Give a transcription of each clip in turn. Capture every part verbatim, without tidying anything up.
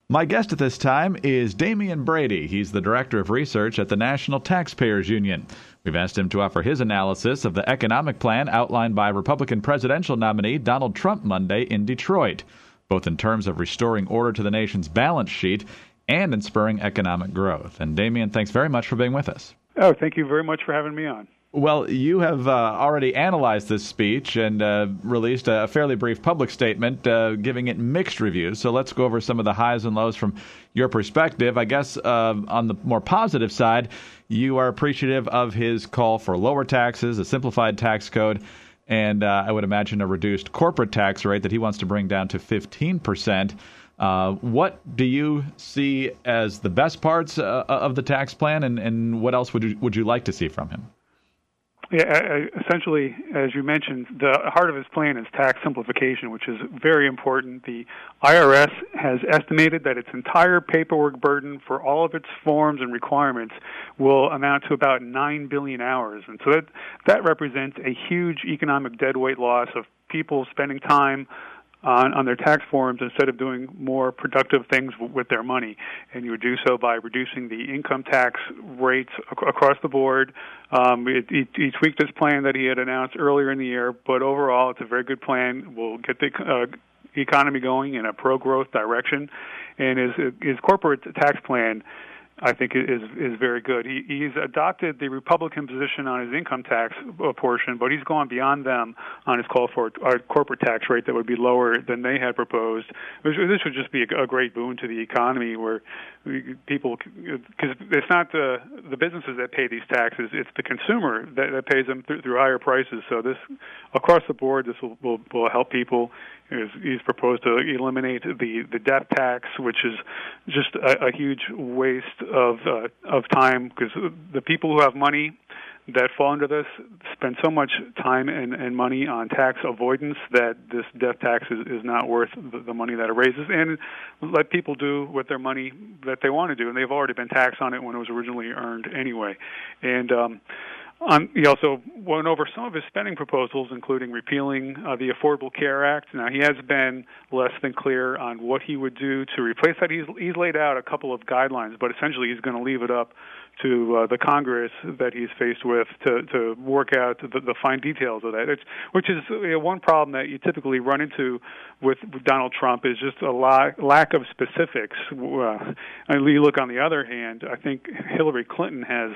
My guest at this time is Damian Brady. He's the Director of Research at the National Taxpayers Union. We've asked him to offer his analysis of the economic plan outlined by Republican presidential nominee Donald Trump Monday in Detroit, both in terms of restoring order to the nation's balance sheet and in spurring economic growth. And Damian, thanks very much for being with us. Oh, thank you very much for having me on. Well, you have uh, already analyzed this speech and uh, released a fairly brief public statement uh, giving it mixed reviews. So let's go over some of the highs and lows from your perspective. I guess uh, on the more positive side, you are appreciative of his call for lower taxes, a simplified tax code, and uh, I would imagine a reduced corporate tax rate that he wants to bring down to fifteen percent. Uh, what do you see as the best parts uh, of the tax plan, and, and what else would you, would you like to see from him? Yeah, essentially, as you mentioned, the heart of his plan is tax simplification, which is very important. The I R S has estimated that its entire paperwork burden for all of its forms and requirements will amount to about nine billion hours. And so that, that represents a huge economic deadweight loss of people spending time on, on their tax forms instead of doing more productive things w- with their money. And you would do so by reducing the income tax rates ac- across the board. Um, it, it, he tweaked his plan that he had announced earlier in the year, but overall it's a very good plan. We'll get the uh, economy going in a pro-growth direction. And his, his corporate tax plan, I think, is is very good. He, he's adopted the Republican position on his income tax portion, but he's gone beyond them on his call for a corporate tax rate that would be lower than they had proposed. This would just be a great boon to the economy, where people, because it's not the the businesses that pay these taxes, it's the consumer that, that pays them through, through higher prices. So this, across the board, this will, will, will help people. He's proposed to eliminate the, the death tax, which is just a, a huge waste of uh, of time, because the people who have money that fall under this spend so much time and, and money on tax avoidance that this death tax is, is not worth the, the money that it raises, and let people do with their money that they want to do, and they've already been taxed on it when it was originally earned anyway. And um, Um, he also went over some of his spending proposals, including repealing uh, the Affordable Care Act. Now, he has been less than clear on what he would do to replace that. He's, he's laid out a couple of guidelines, but essentially he's going to leave it up to uh, the Congress that he's faced with to, to work out the, the fine details of that, it's, which is you know, one problem that you typically run into with Donald Trump is just a la- lack of specifics. Uh, and you look on the other hand, I think Hillary Clinton has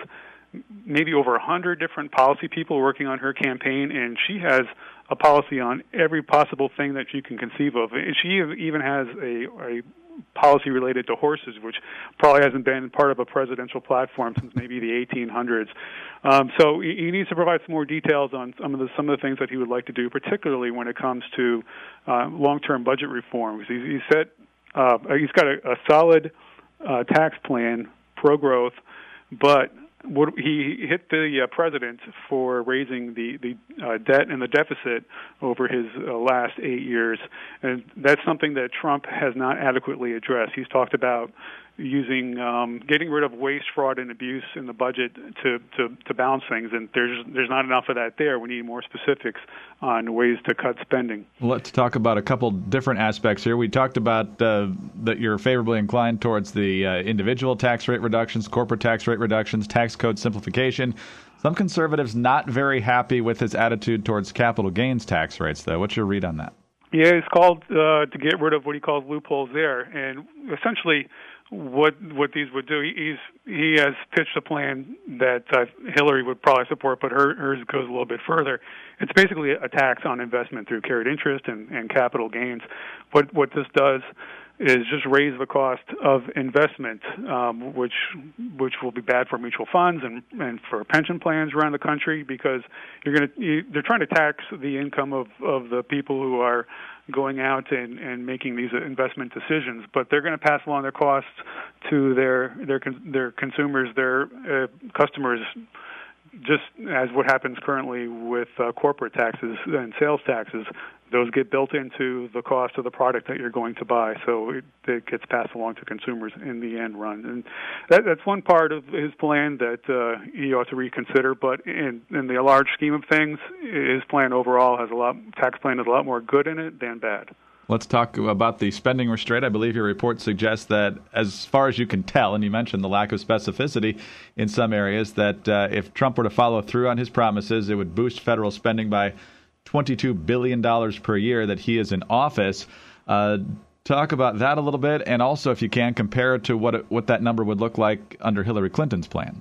maybe over a hundred different policy people working on her campaign, and she has a policy on every possible thing that you can conceive of. And she even has a, a policy related to horses, which probably hasn't been part of a presidential platform since maybe the eighteen hundreds. Um, so he, he needs to provide some more details on some of the some of the things that he would like to do, particularly when it comes to uh, long-term budget reform. Because he's, he's set, uh, he's got a, a solid uh, tax plan, pro-growth, but What, he hit the uh, president for raising the, the uh, debt and the deficit over his uh, last eight years, and that's something that Trump has not adequately addressed. He's talked about using um, getting rid of waste, fraud, and abuse in the budget to, to, to balance things, and there's there's not enough of that there. We need more specifics on ways to cut spending. Let's talk about a couple different aspects here. We talked about uh, that you're favorably inclined towards the uh, individual tax rate reductions, corporate tax rate reductions, tax code simplification. Some conservatives not very happy with his attitude towards capital gains tax rates, though. What's your read on that? Yeah, it's called uh, to get rid of what he calls loopholes there, and essentially what what these would do. He's he has pitched a plan that uh, Hillary would probably support, but her, hers goes a little bit further. It's basically a tax on investment through carried interest and, and capital gains. What what this does is just raise the cost of investment, um, which which will be bad for mutual funds and, and for pension plans around the country, because you're going to you, they're trying to tax the income of, of the people who are going out and, and making these investment decisions, but they're going to pass along their costs to their their their consumers, their uh, customers, just as what happens currently with uh, corporate taxes and sales taxes. Those get built into the cost of the product that you're going to buy, so it, it gets passed along to consumers in the end run. And that, that's one part of his plan that uh, he ought to reconsider. But in, in the large scheme of things, his plan overall has a lot. Tax plan has a lot more good in it than bad. Let's talk about the spending restraint. I believe your report suggests that, as far as you can tell, and you mentioned the lack of specificity in some areas, that uh, if Trump were to follow through on his promises, it would boost federal spending by twenty-two billion dollars per year that he is in office. Uh, talk about that a little bit, and also, if you can, compare it to what it, what that number would look like under Hillary Clinton's plan.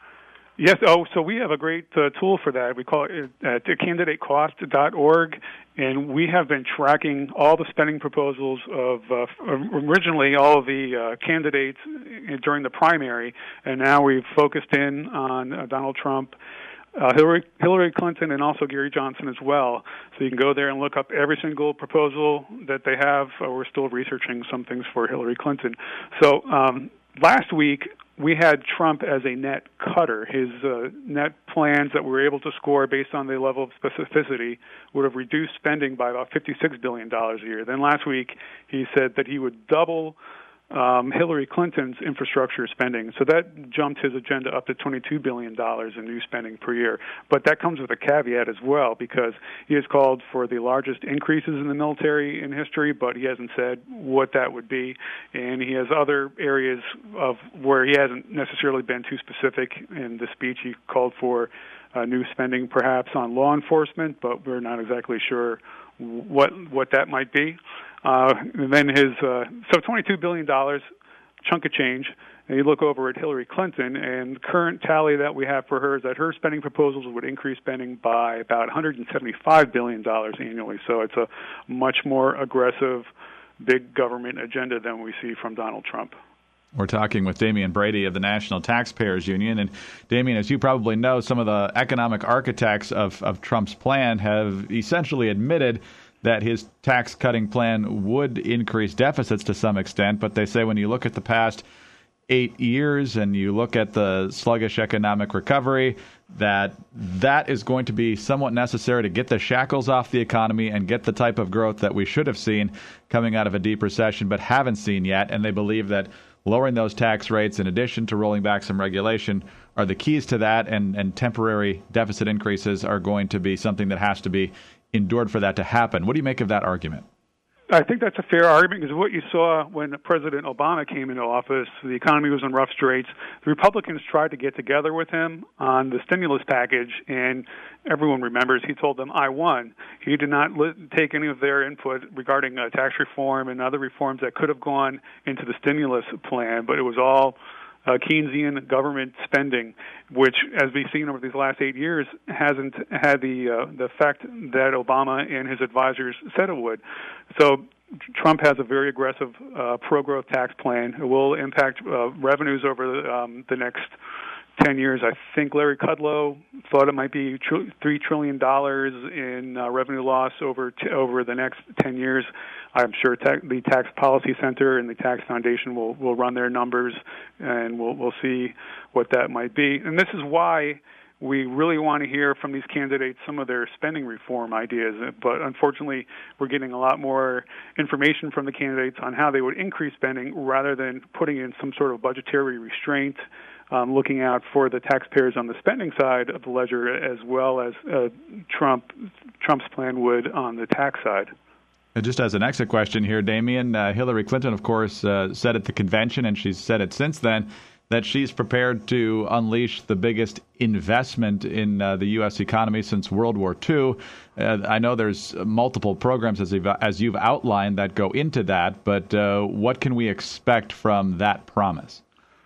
Yes. Oh, so we have a great uh, tool for that. We call it at candidate cost dot org, and we have been tracking all the spending proposals of uh, originally all of the uh, candidates during the primary, and now we've focused in on uh, Donald Trump, uh, Hillary, Hillary Clinton, and also Gary Johnson as well. So you can go there and look up every single proposal that they have. Uh, we're still researching some things for Hillary Clinton. So um, last week, we had Trump as a net cutter. His uh, net plans that we were able to score based on the level of specificity would have reduced spending by about fifty-six billion dollars a year. Then last week, he said that he would double um, Hillary Clinton's infrastructure spending. So that jumped his agenda up to twenty-two billion dollars in new spending per year. But that comes with a caveat as well, because he has called for the largest increases in the military in history, but he hasn't said what that would be. And he has other areas of where he hasn't necessarily been too specific. In the speech, he called for uh, new spending perhaps on law enforcement, but we're not exactly sure what what that might be. Uh, and then his, uh, so twenty-two billion dollars, chunk of change. And you look over at Hillary Clinton, and the current tally that we have for her is that her spending proposals would increase spending by about one hundred seventy-five billion dollars annually. So it's a much more aggressive, big government agenda than we see from Donald Trump. We're talking with Damian Brady of the National Taxpayers Union. And Damian, as you probably know, some of the economic architects of, of Trump's plan have essentially admitted that his tax-cutting plan would increase deficits to some extent, but they say when you look at the past eight years and you look at the sluggish economic recovery, that that is going to be somewhat necessary to get the shackles off the economy and get the type of growth that we should have seen coming out of a deep recession but haven't seen yet. And they believe that lowering those tax rates, in addition to rolling back some regulation, are the keys to that, and, and temporary deficit increases are going to be something that has to be endured for that to happen. What do you make of that argument? I think that's a fair argument, because what you saw when President Obama came into office, the economy was in rough straits. The Republicans tried to get together with him on the stimulus package, and everyone remembers he told them, I won. He did not li- take any of their input regarding uh, tax reform and other reforms that could have gone into the stimulus plan, but it was all Uh, Keynesian government spending, which, as we've seen over these last eight years, hasn't had the uh, the effect that Obama and his advisors said it would. So Trump has a very aggressive uh, pro-growth tax plan. It will impact uh, revenues over the, um, the next ten years. I think Larry Kudlow thought it might be tr- three trillion dollars in uh, revenue loss over t- over the next ten years. I'm sure ta- the Tax Policy Center and the Tax Foundation will, will run their numbers, and we'll, we'll see what that might be. And this is why we really want to hear from these candidates some of their spending reform ideas. But unfortunately, we're getting a lot more information from the candidates on how they would increase spending rather than putting in some sort of budgetary restraint, um, looking out for the taxpayers on the spending side of the ledger, as well as uh, Trump Trump's plan would on the tax side. Just as an exit question here, Damian, uh, Hillary Clinton, of course, uh, said at the convention, and she's said it since then, that she's prepared to unleash the biggest investment in uh, the U S economy since World War Two. Uh, I know there's multiple programs, as you've, as you've outlined, that go into that, but uh, what can we expect from that promise?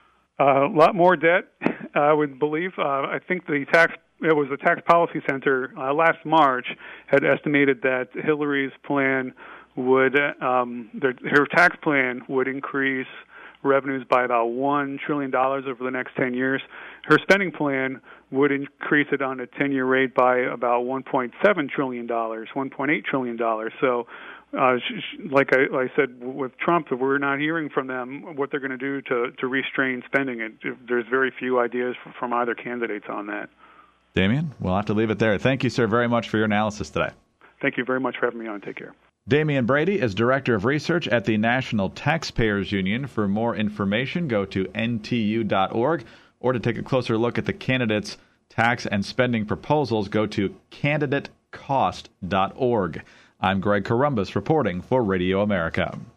Uh, a lot more debt, I would believe. Uh, I think the tax It was the Tax Policy Center uh, last March had estimated that Hillary's plan would, um, their, her tax plan would increase revenues by about one trillion dollars over the next ten years. Her spending plan would increase it on a ten-year rate by about one point seven trillion dollars, one point eight trillion dollars. So, uh, like I, like I said, with Trump, we're not hearing from them what they're going to do to, to restrain spending. It, there's very few ideas from either candidates on that. Damian, we'll have to leave it there. Thank you, sir, very much for your analysis today. Thank you very much for having me on. Take care. Damian Brady is Director of Research at the National Taxpayers Union. For more information, go to N T U dot org, or to take a closer look at the candidates' tax and spending proposals, go to candidate cost dot org. I'm Greg Corombos reporting for Radio America.